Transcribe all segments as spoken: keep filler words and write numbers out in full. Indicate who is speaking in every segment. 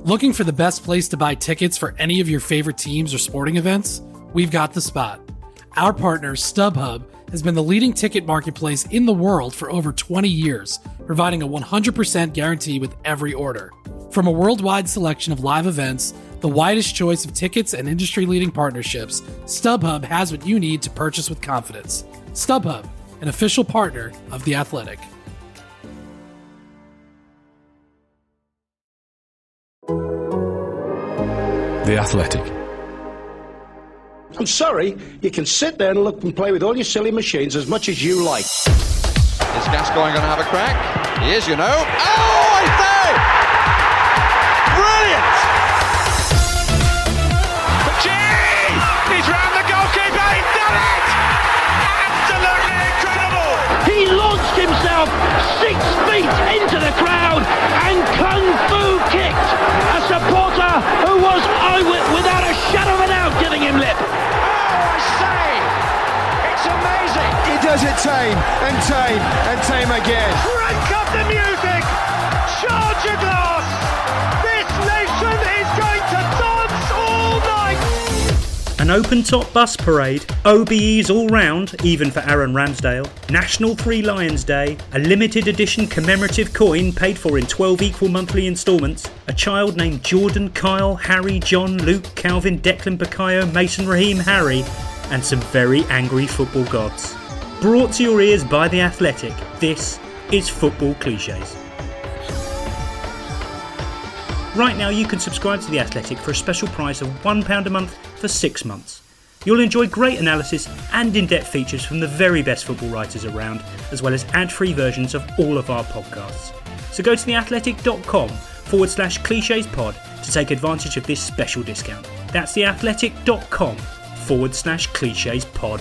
Speaker 1: Looking for the best place to buy tickets for any of your favorite teams or sporting events? We've got the spot. Our partner, StubHub, has been the leading ticket marketplace in the world for over twenty years, providing a one hundred percent guarantee with every order. From a worldwide selection of live events, the widest choice of tickets and industry-leading partnerships, StubHub has what you need to purchase with confidence. StubHub, an official partner of The Athletic.
Speaker 2: The Athletic.
Speaker 3: I'm sorry, you can sit there and look and play with all your silly machines as much as you like.
Speaker 4: Is Gascoigne going to have a crack? He is, you know. Oh, I say! Brilliant!
Speaker 5: Gee! He's round the goalkeeper, he's done it! Absolutely incredible!
Speaker 6: He launched himself six feet into the crowd and kung fu kicked a supporter who was eyewit- without a shadow of a doubt giving him lip.
Speaker 5: Oh, I say! It's amazing!
Speaker 7: He does it tame and tame and tame again.
Speaker 5: Crank up the music! Charge your glass! This nation is going to dance all night!
Speaker 8: An open-top bus parade, O B Es all round, even for Aaron Ramsdale, National Three Lions Day, a limited edition commemorative coin paid for in twelve equal monthly instalments, a child named Jordan, Kyle, Harry, John, Luke, Calvin, Declan, Bakayo, Mason, Raheem, Harry, and some very angry football gods. Brought to your ears by The Athletic, this is Football Clichés. Right now you can subscribe to The Athletic for a special price of one pound a month for six months. You'll enjoy great analysis and in-depth features from the very best football writers around, as well as ad-free versions of all of our podcasts. So go to theathletic.com forward slash cliches pod to take advantage of this special discount. That's theathletic.com forward slash cliches pod.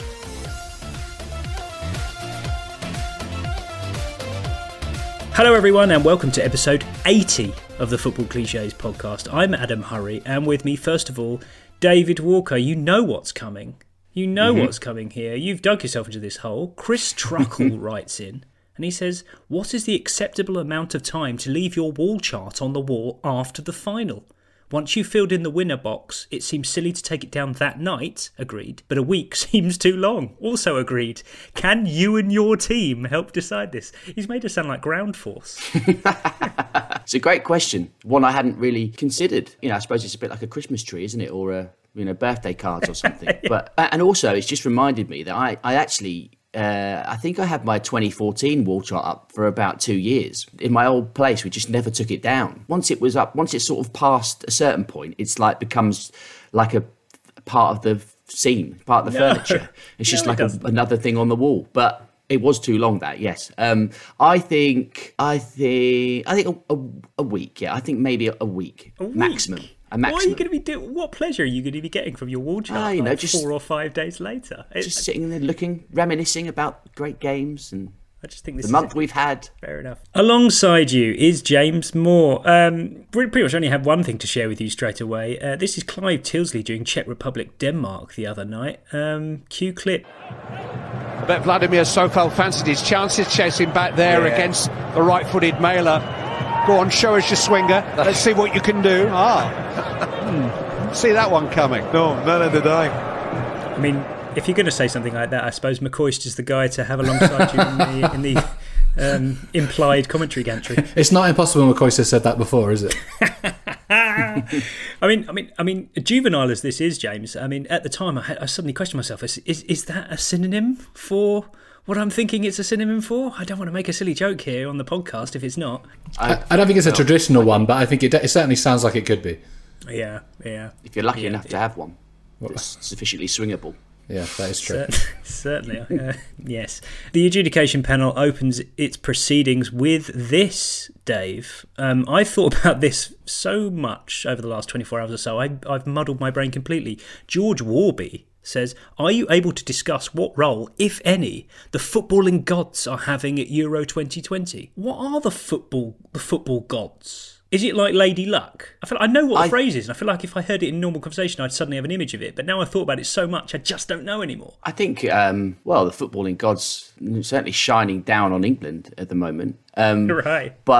Speaker 8: Hello everyone and welcome to episode eighty of the Football Clichés podcast. I'm Adam Hurrey and with me first of all, David Walker. You know what's coming. You know mm-hmm. what's coming here. You've dug yourself into this hole. Chris Truckle writes in and he says, what is the acceptable amount of time to leave your wall chart on the wall after the final? Once you've filled in the winner box, it seems silly to take it down that night, agreed, but a week seems too long, also agreed. Can you and your team help decide this? He's made us sound like ground force.
Speaker 9: It's a great question, one I hadn't really considered. You know, I suppose it's a bit like a Christmas tree, isn't it, or a, you know, birthday cards or something. yeah. But and also, it's just reminded me that I, I actually... Uh, I think I had my twenty fourteen wall chart up for about two years. In my old place, we just never took it down. Once it was up, once it's sort of past a certain point, it's like becomes like a part of the scene, part of the no. furniture. It's just no, like it a, another thing on the wall. But it was too long, that, yes. Um, I think, I think, I think a, a, a week, yeah. I think maybe a, a week,
Speaker 8: a week?
Speaker 9: maximum.
Speaker 8: What are you going to be doing? What pleasure are you going to be getting from your wall chart?
Speaker 9: Ah, you know,
Speaker 8: like
Speaker 9: just
Speaker 8: four or five days later,
Speaker 9: just
Speaker 8: it,
Speaker 9: sitting there looking, reminiscing about great games and
Speaker 8: I just think this
Speaker 9: the
Speaker 8: is
Speaker 9: month
Speaker 8: it.
Speaker 9: we've had.
Speaker 8: Fair enough. Alongside you is James Moore. Um, pretty much only have one thing to share with you straight away. Uh, this is Clive Tilsley doing Czech Republic Denmark the other night. Um, cue clip.
Speaker 10: I bet Vladimir Sofel fancied his chances chasing back there yeah. against the right-footed Mailer. Go on, show us your swinger. Let's see what you can do. Ah, hmm. See that one coming.
Speaker 7: No, none of the time.
Speaker 8: I mean, if you're going to say something like that, I suppose McCoist is the guy to have alongside you in the, in the um, implied commentary gantry.
Speaker 2: It's not impossible McCoist has said that before, is it?
Speaker 8: I mean, I mean, I mean, juvenile as this is, James. I mean, at the time, I, I suddenly questioned myself: is, is is that a synonym for what I'm thinking it's a synonym for? I don't want to make a silly joke here on the podcast if it's not.
Speaker 2: I, I don't think it's a traditional one, but I think it, it certainly sounds like it could be.
Speaker 8: Yeah, yeah.
Speaker 9: If you're lucky
Speaker 8: yeah,
Speaker 9: enough
Speaker 8: yeah.
Speaker 9: to have one that's sufficiently swingable.
Speaker 2: Yeah, that is true.
Speaker 8: Certainly, uh, yes. The adjudication panel opens its proceedings with this, Dave. Um, I've thought about this so much over the last twenty-four hours or so, I, I've muddled my brain completely. George Warby says, are you able to discuss what role, if any, the footballing gods are having at Euro twenty twenty? What are the football the football gods? Is it like Lady Luck? I feel like I know what the I, phrase is, and I feel like if I heard it in normal conversation, I'd suddenly have an image of it. But now I've thought about it so much, I just don't know anymore.
Speaker 9: I think, um, well, the footballing gods certainly shining down on England at the moment. Um,
Speaker 8: right.
Speaker 9: But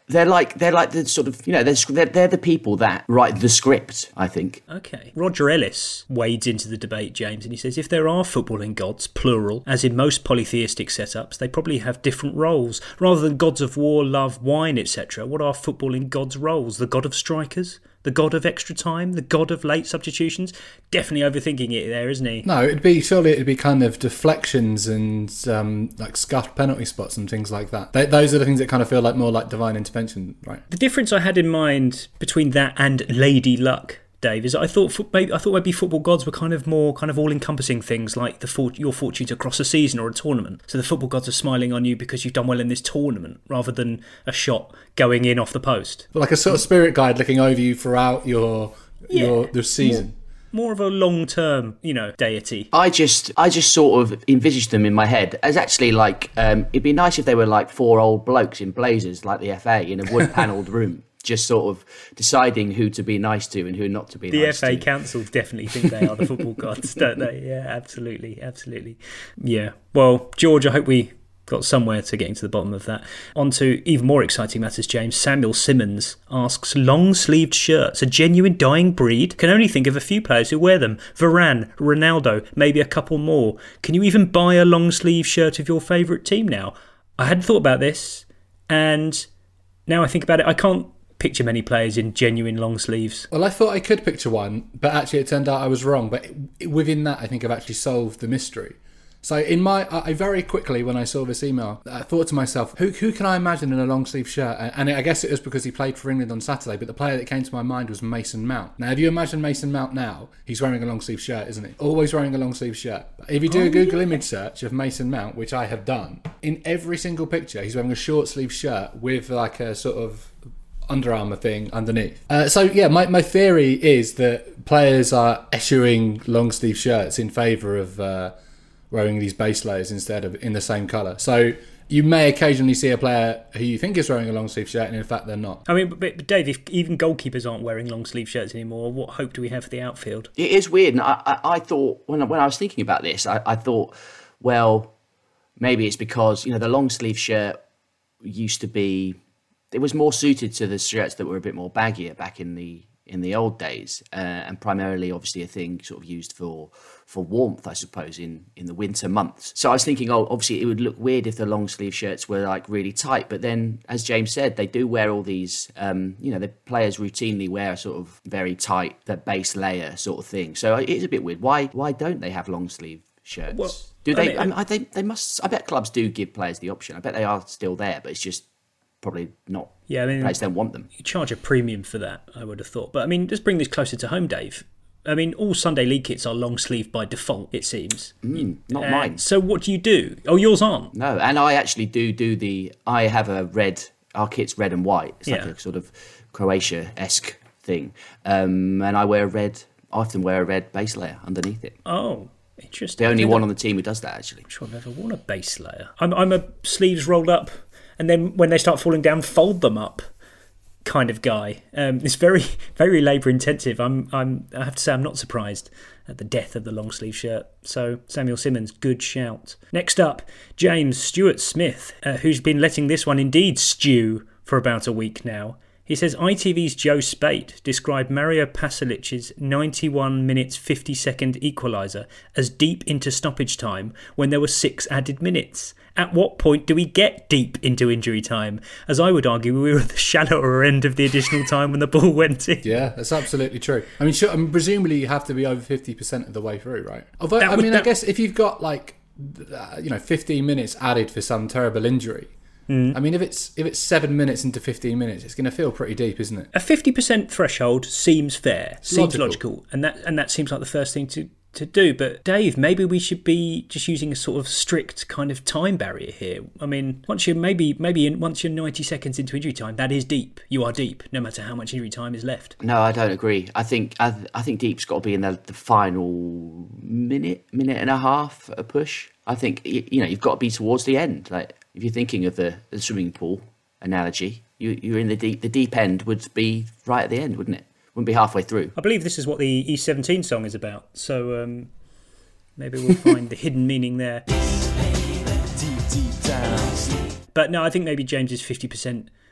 Speaker 9: they're like they're like the sort of, you know, they're, they're they're the people that write the script, I think.
Speaker 8: Okay. Roger Ellis wades into the debate, James, and he says if there are footballing gods, plural, as in most polytheistic setups, they probably have different roles. Rather than gods of war, love, wine, et cetera, what are footballing gods' roles? The god of strikers? The god of extra time? The god of late substitutions? Definitely overthinking it there, isn't he?
Speaker 2: No, it'd be surely it'd be kind of deflections and um, like scuffed penalty spots and things like that. They, those are the things that kind of feel like more like divine intervention, right?
Speaker 8: The difference I had in mind between that and Lady Luck, Dave, is I thought maybe I thought maybe football gods were kind of more kind of all-encompassing things like the for, your fortune to cross a season or a tournament. So the football gods are smiling on you because you've done well in this tournament, rather than a shot going in off the post.
Speaker 2: Like a sort of spirit guide looking over you throughout your yeah. your the season.
Speaker 8: More, more of a long-term, you know, deity.
Speaker 9: I just I just sort of envisaged them in my head as actually like um, it'd be nice if they were like four old blokes in blazers like the F A in a wood-panelled room. Just sort of deciding who to be nice to and who not to be
Speaker 8: the
Speaker 9: nice to.
Speaker 8: The F A Council definitely think they are the football gods, don't they? Yeah, absolutely, absolutely. Yeah. Well, George, I hope we got somewhere to getting to the bottom of that. On to even more exciting matters, James. Samuel Simmons asks, long-sleeved shirts, a genuine dying breed? Can only think of a few players who wear them. Varane, Ronaldo, maybe a couple more. Can you even buy a long-sleeve shirt of your favourite team now? I hadn't thought about this, and now I think about it, I can't picture many players in genuine long sleeves.
Speaker 2: Well, I thought I could picture one, but actually it turned out I was wrong. But within that, I think I've actually solved the mystery. So in my, I very quickly, when I saw this email, I thought to myself, who who can I imagine in a long sleeve shirt? And I guess it was because he played for England on Saturday, but the player that came to my mind was Mason Mount. Now, if you imagine Mason Mount now, he's wearing a long sleeve shirt, isn't he? Always wearing a long sleeve shirt. If you do
Speaker 8: oh,
Speaker 2: a Google
Speaker 8: yeah.
Speaker 2: image search of Mason Mount, which I have done, in every single picture, he's wearing a short sleeve shirt with like a sort of Under Armour thing underneath. Uh, so yeah, my, my theory is that players are eschewing long sleeve shirts in favour of uh, wearing these base layers instead of in the same colour. So you may occasionally see a player who you think is wearing a long sleeve shirt and in fact they're not.
Speaker 8: I mean, but, but Dave, if even goalkeepers aren't wearing long sleeve shirts anymore, what hope do we have for the outfield?
Speaker 9: It is weird. And I, I, I thought, when I, when I was thinking about this, I, I thought, well, maybe it's because, you know, the long sleeve shirt used to be, it was more suited to the shirts that were a bit more baggier back in the in the old days, uh, and primarily, obviously, a thing sort of used for for warmth, I suppose, in, in the winter months. So I was thinking, oh, obviously, it would look weird if the long sleeve shirts were like really tight. But then, as James said, they do wear all these, um, you know, the players routinely wear a sort of very tight, the base layer sort of thing. So it is a bit weird. Why why don't they have long sleeve shirts?
Speaker 8: Well,
Speaker 9: do they?
Speaker 8: I mean,
Speaker 9: I mean, I, they they must. I bet clubs do give players the option. I bet they are still there, but it's just probably not.
Speaker 8: Yeah, I mean,
Speaker 9: players don't want them.
Speaker 8: You charge a premium for that, I would have thought. But I mean, just bring this closer to home, Dave. I mean, all Sunday League kits are long sleeve by default, it seems.
Speaker 9: Mm, not
Speaker 8: uh,
Speaker 9: mine.
Speaker 8: So what do you do? Oh, yours aren't?
Speaker 9: No, and I actually do do the. I have a red. Our kit's red and white. It's like
Speaker 8: yeah.
Speaker 9: a sort of Croatia-esque thing, um, and I wear a red. I often wear a red base layer underneath it.
Speaker 8: Oh. Interesting.
Speaker 9: The only one on the team who does that, actually.
Speaker 8: I'm sure I've ever worn a base layer. I'm, I'm a sleeves rolled up, and then when they start falling down, fold them up kind of guy. Um, it's very, very labour intensive. I'm, I'm, I have to say, I'm not surprised at the death of the long sleeve shirt. So Samuel Simmons, good shout. Next up, James Stuart Smith, uh, who's been letting this one indeed stew for about a week now. He says I T V's Joe Spate described Mario Pasalic's ninety-one minutes fifty second equaliser as deep into stoppage time when there were six added minutes. At what point do we get deep into injury time? As I would argue, we were at the shallower end of the additional time when the ball went in.
Speaker 2: Yeah, that's absolutely true. I mean, sure, I mean presumably you have to be over fifty percent of the way through, right? Although,
Speaker 8: That
Speaker 2: I
Speaker 8: would-
Speaker 2: mean, I
Speaker 8: that-
Speaker 2: guess if you've got like, uh, you know, fifteen minutes added for some terrible injury,
Speaker 8: Mm.
Speaker 2: I mean, if it's if it's seven minutes into fifteen minutes, it's going to feel pretty deep, isn't it?
Speaker 8: A fifty percent threshold seems fair, seems
Speaker 2: Logical.
Speaker 8: logical, and that and that seems like the first thing to, to do. But Dave, maybe we should be just using a sort of strict kind of time barrier here. I mean, once you're maybe maybe in, once you're ninety seconds into injury time, that is deep. You are deep, no matter how much injury time is left.
Speaker 9: No, I don't agree. I think I, I think deep's got to be in the, the final minute, minute and a half a push. I think you, you know you've got to be towards the end. Like if you're thinking of the, the swimming pool analogy, you, you're in the deep. The deep end would be right at the end, wouldn't it? Wouldn't be halfway through.
Speaker 8: I believe this is what the E seventeen song is about. So um, maybe we'll find the hidden meaning there. But no, I think maybe James's fifty percent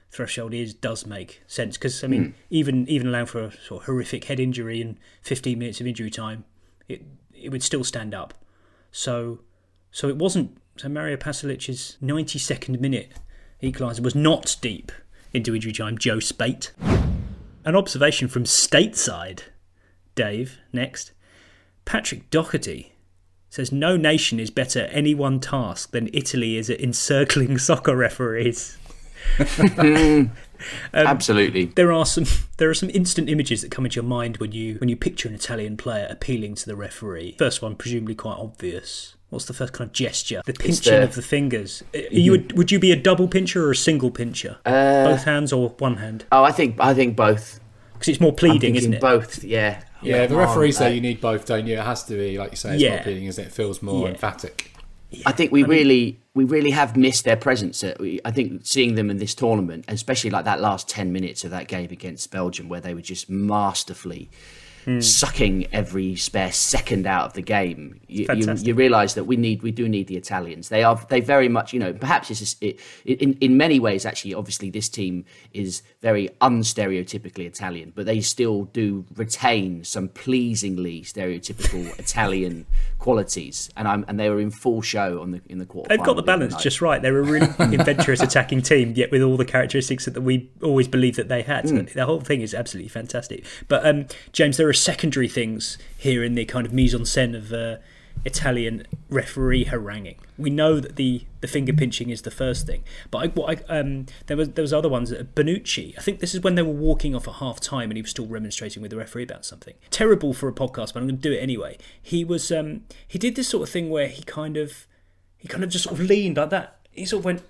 Speaker 8: threshold is does make sense because I mean mm. even even allowing for a sort of horrific head injury and fifteen minutes of injury time, it it would still stand up. So so it wasn't. So Mario Pasilic's ninety-second minute equaliser was not deep into injury time. Joe Spate. An observation from stateside. Dave next. Patrick Doherty says no nation is better at any one task than Italy is at encircling soccer referees.
Speaker 9: um, Absolutely.
Speaker 8: There are some there are some instant images that come into your mind when you when you picture an Italian player appealing to the referee. First one, presumably quite obvious. What's the first kind of gesture? The pinching the... of the fingers. Are you a, would you be a double pincher or a single pincher?
Speaker 9: Uh,
Speaker 8: both hands or one hand?
Speaker 9: Oh, I think I think both.
Speaker 8: Because it's more pleading, isn't it?
Speaker 9: Both, yeah.
Speaker 2: Yeah, the referees say you need both, don't you? It has to be, like you say, it's
Speaker 8: yeah.
Speaker 2: more pleading, isn't it? It feels more
Speaker 8: yeah.
Speaker 2: emphatic.
Speaker 8: Yeah.
Speaker 9: I think we
Speaker 8: I mean,
Speaker 9: really we really have missed their presence. I think seeing them in this tournament, especially like that last ten minutes of that game against Belgium, where they were just masterfully mm. sucking every spare second out of the game. You, you, you realise that we need we do need the Italians. They are they very much, you know, perhaps it's just, it, in in many ways actually. Obviously, this team is very unstereotypically Italian, but they still do retain some pleasingly stereotypical Italian qualities, and I'm and they were in full show on the in the quarter.
Speaker 8: They've got the balance just right. They're a really adventurous attacking team, yet with all the characteristics that we always believed that they had. Mm. The whole thing is absolutely fantastic. But um, James, there are secondary things here in the kind of mise en scène of uh, Italian referee haranguing. We know that the, the finger pinching is the first thing, but I, what I, um, there was there was other ones. Bonucci, I think this is when they were walking off at half time and he was still remonstrating with the referee about something. Terrible for a podcast, but I'm going to do it anyway. He was um, he did this sort of thing where he kind of he kind of just sort of leaned like that. He sort of went.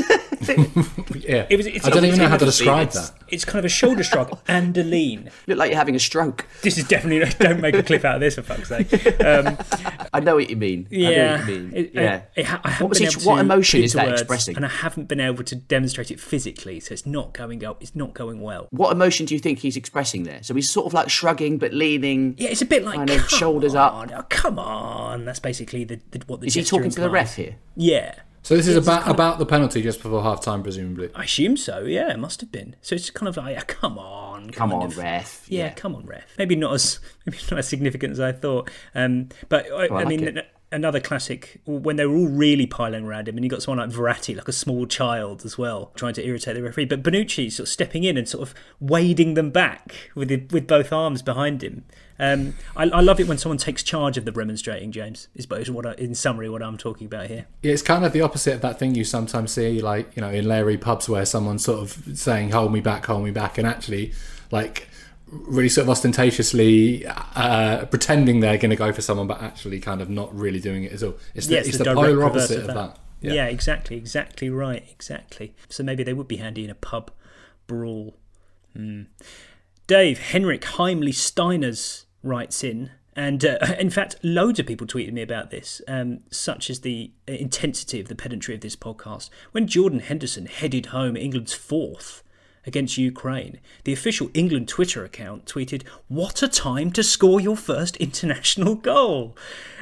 Speaker 2: yeah,
Speaker 8: it was, it's
Speaker 2: I don't even know how to describe
Speaker 8: it's,
Speaker 2: that.
Speaker 8: It's kind of a shoulder shrug and a lean.
Speaker 9: Look like you're having a stroke.
Speaker 8: This is definitely don't make a clip out of this for fuck's sake. Um,
Speaker 9: I know what you mean.
Speaker 8: Yeah,
Speaker 9: I know what you mean.
Speaker 8: It,
Speaker 9: yeah.
Speaker 8: I, I, I
Speaker 9: what was it? What emotion is that
Speaker 8: words,
Speaker 9: expressing?
Speaker 8: And I haven't been able to demonstrate it physically, so it's not going up. It's not going well.
Speaker 9: What emotion do you think he's expressing there? So he's sort of like shrugging but leaning.
Speaker 8: Yeah, it's a bit like
Speaker 9: kind of shoulders
Speaker 8: on,
Speaker 9: up.
Speaker 8: Oh, come on, that's basically the, the what the.
Speaker 9: Is he talking to the ref here?
Speaker 8: Yeah.
Speaker 2: So this is it's about kind of, about the penalty just before half time, presumably.
Speaker 8: I assume so. Yeah, it must have been. So it's kind of like, oh, come on,
Speaker 9: come on,
Speaker 8: of.
Speaker 9: ref.
Speaker 8: Yeah, yeah, come on, ref. Maybe not as maybe not as significant as I thought. Um, but I,
Speaker 9: oh, I,
Speaker 8: I
Speaker 9: like
Speaker 8: mean,
Speaker 9: it.
Speaker 8: another classic when they were all really piling around him, and you got someone like Verratti, like a small child as well, trying to irritate the referee. But Bonucci sort of stepping in and sort of wading them back with the, with both arms behind him. Um, I, I love it when someone takes charge of the remonstrating, James, is what I, in summary what I'm talking about here.
Speaker 2: Yeah, it's kind of the opposite of that thing you sometimes see, like, you know, in Larry pubs where someone's sort of saying, hold me back, hold me back, and actually, like, really sort of ostentatiously uh, pretending they're going to go for someone, but actually kind of not really doing it at all. It's the,
Speaker 8: yeah, it's
Speaker 2: it's
Speaker 8: the,
Speaker 2: the polar opposite of that. Of that.
Speaker 8: Yeah. yeah, exactly, exactly right, exactly. So maybe they would be handy in a pub brawl. Hmm. Dave, Henrik Heimli Steiners writes in, and uh, in fact, loads of people tweeted me about this, um, such as the intensity of the pedantry of this podcast. When Jordan Henderson headed home England's fourth against Ukraine, the official England Twitter account tweeted, "What a time to score your first international goal,"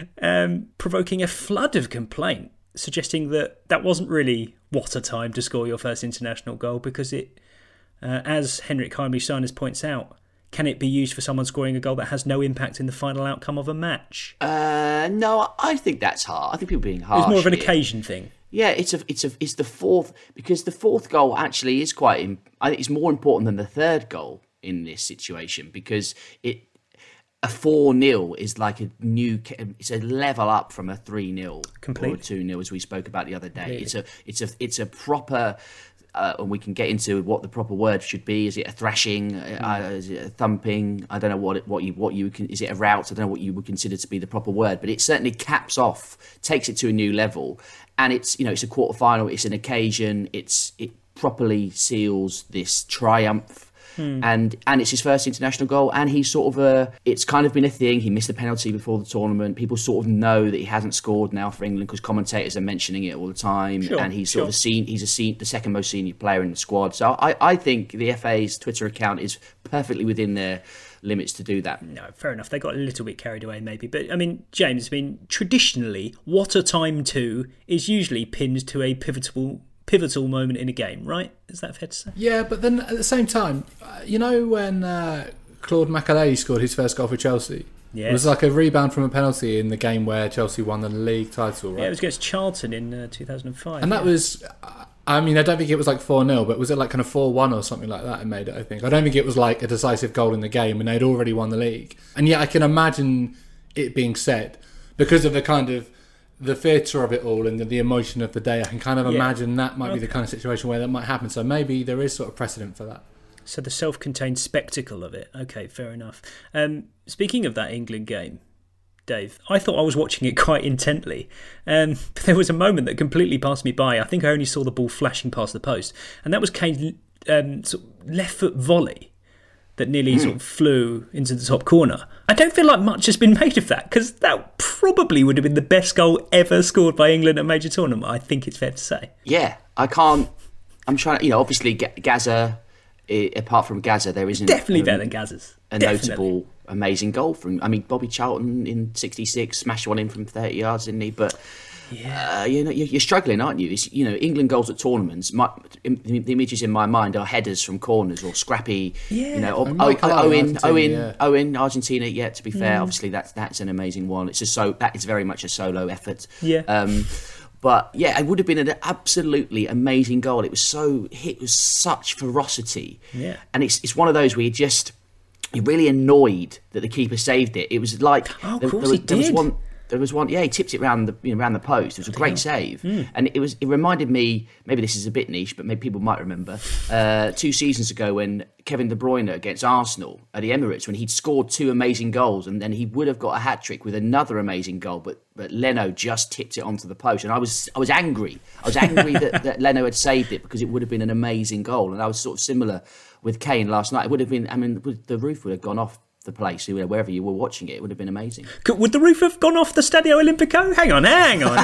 Speaker 8: um, provoking a flood of complaint, suggesting that that wasn't really what a time to score your first international goal, because it, uh, as Henrik Heimli Steiners points out, can it be used for someone scoring a goal that has no impact in the final outcome of a match?
Speaker 9: Uh, no, I think that's hard. I think people are being harsh.
Speaker 8: It's more of an
Speaker 9: here.
Speaker 8: occasion thing.
Speaker 9: Yeah, it's a, it's a, it's the fourth, because the fourth goal actually is quite. I think it's more important than the third goal in this situation, because it a four nil is like a new. It's a level up from a three nil or a two nil, as we spoke about the other day. Really? It's a it's a it's a proper. Uh, and we can get into what the proper word should be. Is it a thrashing? Uh, is it a thumping? I don't know what it, what you what you can. Is it a rout? I don't know what you would consider to be the proper word, but it certainly caps off, takes it to a new level, and it's you know it's a quarter final. It's an occasion. It's it properly seals this triumph. Hmm. And and it's his first international goal, and he's sort of a. It's kind of been a thing. He missed a penalty before the tournament. People sort of know that he hasn't scored now for England because commentators are mentioning it all the time.
Speaker 8: Sure,
Speaker 9: and he's
Speaker 8: sure.
Speaker 9: sort of a seen. He's a seen, the second most senior player in the squad. So I, I think the F A's Twitter account is perfectly within their limits to do that.
Speaker 8: No, fair enough. They got a little bit carried away, maybe. But I mean, James, I mean, traditionally, what a time to is usually pinned to a pivotal. pivotal moment in a game, right? Is that fair to say?
Speaker 2: Yeah, but then at the same time, uh, you know when uh, Claude Makélélé scored his first goal for Chelsea?
Speaker 8: Yeah.
Speaker 2: It was like a rebound from a penalty in the game where Chelsea won the league title, right?
Speaker 8: Yeah, it was against Charlton in uh, two thousand five.
Speaker 2: And that
Speaker 8: yeah.
Speaker 2: was, I mean, I don't think it was like four nil, but was it like kind of four one or something like that and made it, I think. I don't think it was like a decisive goal in the game and they'd already won the league. And yet I can imagine it being said because of the kind of the theatre of it all and the, the emotion of the day. I can kind of
Speaker 8: Yeah.
Speaker 2: imagine that might
Speaker 8: Okay.
Speaker 2: be the kind of situation where that might happen. So maybe there is sort of precedent for that.
Speaker 8: So the self-contained spectacle of it. Okay, fair enough. Um, speaking of that England game, Dave, I thought I was watching it quite intently. Um, but there was a moment that completely passed me by. I think I only saw the ball flashing past the post. And that was Kane's um, sort of left foot volley that nearly mm. sort of flew into the top corner. I don't feel like much has been made of that because that probably would have been the best goal ever scored by England at a major tournament, I think it's fair to say.
Speaker 9: Yeah, I can't... I'm trying to... You know, obviously Gazza, it, apart from Gazza, there isn't...
Speaker 8: Definitely
Speaker 9: um,
Speaker 8: better than Gazza's.
Speaker 9: A
Speaker 8: Definitely.
Speaker 9: notable, amazing goal from... I mean, Bobby Charlton in sixty-six smashed one in from thirty yards, didn't he? But... Yeah, uh, you know, you're, you're struggling, aren't you? It's, you know, England goals at tournaments. My, the images in my mind are headers from corners or scrappy.
Speaker 8: Yeah,
Speaker 9: you know, or,
Speaker 2: oh,
Speaker 9: oh, Owen, Owen,
Speaker 2: yeah.
Speaker 9: Owen, Argentina. Yeah, to be fair,
Speaker 8: Mm.
Speaker 9: obviously that's that's an amazing one. It's a so that is very much a solo effort.
Speaker 8: Yeah.
Speaker 9: Um, but yeah, it would have been an absolutely amazing goal. It was so hit with such ferocity.
Speaker 8: Yeah,
Speaker 9: and it's it's one of those where you just you're really annoyed that the keeper saved it. It was like
Speaker 8: oh, of
Speaker 9: there,
Speaker 8: course
Speaker 9: there,
Speaker 8: he
Speaker 9: there was
Speaker 8: did.
Speaker 9: one. There was one, yeah, he tipped it round the you know, round the post. It was a great save,
Speaker 8: Mm.
Speaker 9: and it was. It reminded me. Maybe this is a bit niche, but maybe people might remember uh, two seasons ago when Kevin De Bruyne against Arsenal at the Emirates, when he'd scored two amazing goals, and then he would have got a hat trick with another amazing goal, but but Leno just tipped it onto the post, and I was I was angry. I was angry that, that Leno had saved it because it would have been an amazing goal, and I was sort of similar with Kane last night. It would have been. I mean, the roof would have gone off the place, wherever you were watching it, it would have been amazing.
Speaker 8: Could, would the roof have gone off the Stadio Olimpico? Hang on, hang on,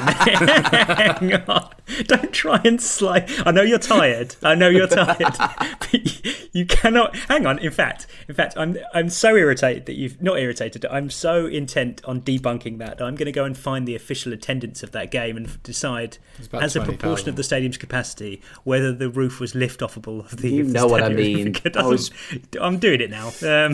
Speaker 8: hang on. Don't try and slide. I know you're tired. I know you're tired. But you, you cannot. Hang on. In fact, in fact, I'm I'm so irritated that you've not irritated. I'm so intent on debunking that, that I'm going to go and find the official attendance of that game and decide, as a proportion of the stadium's capacity, whether the roof was lift-offable of the.
Speaker 9: You
Speaker 8: of the
Speaker 9: know what I
Speaker 8: Stadio
Speaker 9: mean.
Speaker 8: Olimpico.
Speaker 9: I was...
Speaker 8: I'm doing it now. Um,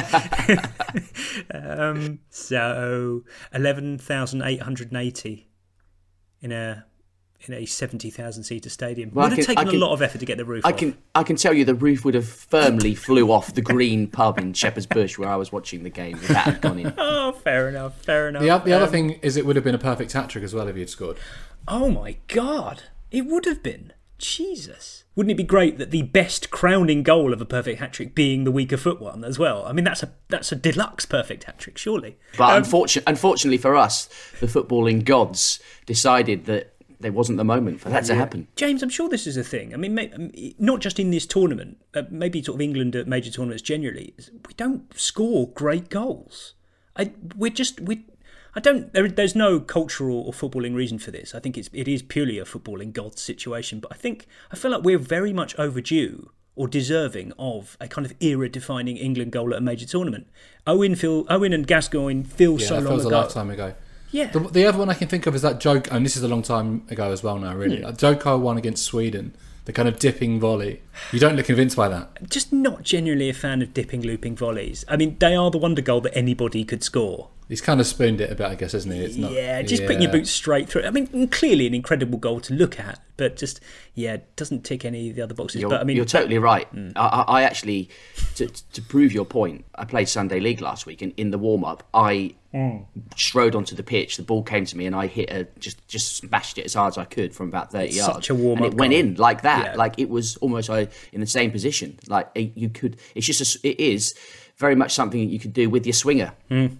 Speaker 8: um, so eleven thousand eight hundred eighty in a in a seventy thousand seater stadium.
Speaker 9: Well,
Speaker 8: would have
Speaker 9: can,
Speaker 8: taken
Speaker 9: can,
Speaker 8: a lot of effort to get the roof
Speaker 9: I
Speaker 8: off.
Speaker 9: can I can tell you the roof would have firmly flew off the green pub in Shepherd's Bush where I was watching the game if that had gone in.
Speaker 8: Oh, fair enough, fair enough.
Speaker 2: The, the
Speaker 8: um,
Speaker 2: other thing is it would have been a perfect hat-trick as well if you'd scored.
Speaker 8: Oh my God, it would have been. Jesus. Wouldn't it be great that the best crowning goal of a perfect hat-trick being the weaker foot one as well? I mean, that's a that's a deluxe perfect hat-trick, surely.
Speaker 9: But
Speaker 8: Um,
Speaker 9: unfortunately, unfortunately for us, the footballing gods decided that there wasn't the moment for that to happen.
Speaker 8: James, I'm sure this is a thing. I mean, may, not just in this tournament, uh, maybe sort of England at major tournaments generally. We don't score great goals. I we're just we. I don't. There, there's no cultural or footballing reason for this. I think it's it is purely a footballing gods situation. But I think I feel like we're very much overdue or deserving of a kind of era-defining England goal at a major tournament. Owen, feel, Owen and Gascoigne feel
Speaker 2: Yeah,
Speaker 8: so
Speaker 2: that
Speaker 8: long
Speaker 2: feels
Speaker 8: ago.
Speaker 2: a lifetime ago.
Speaker 8: Yeah.
Speaker 2: The, the other one I can think of is that joke, and this is a long time ago as well now, really.
Speaker 8: Hmm.
Speaker 2: A Joko one against Sweden, the kind of dipping volley. You don't look convinced by that.
Speaker 8: Just not genuinely a fan of dipping, looping volleys. I mean, they are the wonder goal that anybody could score.
Speaker 2: He's kind of spooned it a bit, I guess, isn't he? It's not,
Speaker 8: yeah, just
Speaker 2: yeah.
Speaker 8: putting your boots straight through. I mean, clearly an incredible goal to look at, but just, yeah, doesn't tick any of the other boxes.
Speaker 9: You're,
Speaker 8: but I mean,
Speaker 9: you're totally right.
Speaker 8: Mm.
Speaker 9: I, I actually, to, to prove your point, I played Sunday League last week, and in the warm-up, I
Speaker 8: Mm.
Speaker 9: strode onto the pitch. The ball came to me, and I hit a just just smashed it as hard as I could from about thirty
Speaker 8: It's
Speaker 9: yards.
Speaker 8: such a warm-up
Speaker 9: and it went
Speaker 8: goal.
Speaker 9: in like that.
Speaker 8: Yeah.
Speaker 9: Like it was almost uh, in the same position. Like uh, you could. It's just a, it is very much something that you could do with your swinger.
Speaker 8: Mm.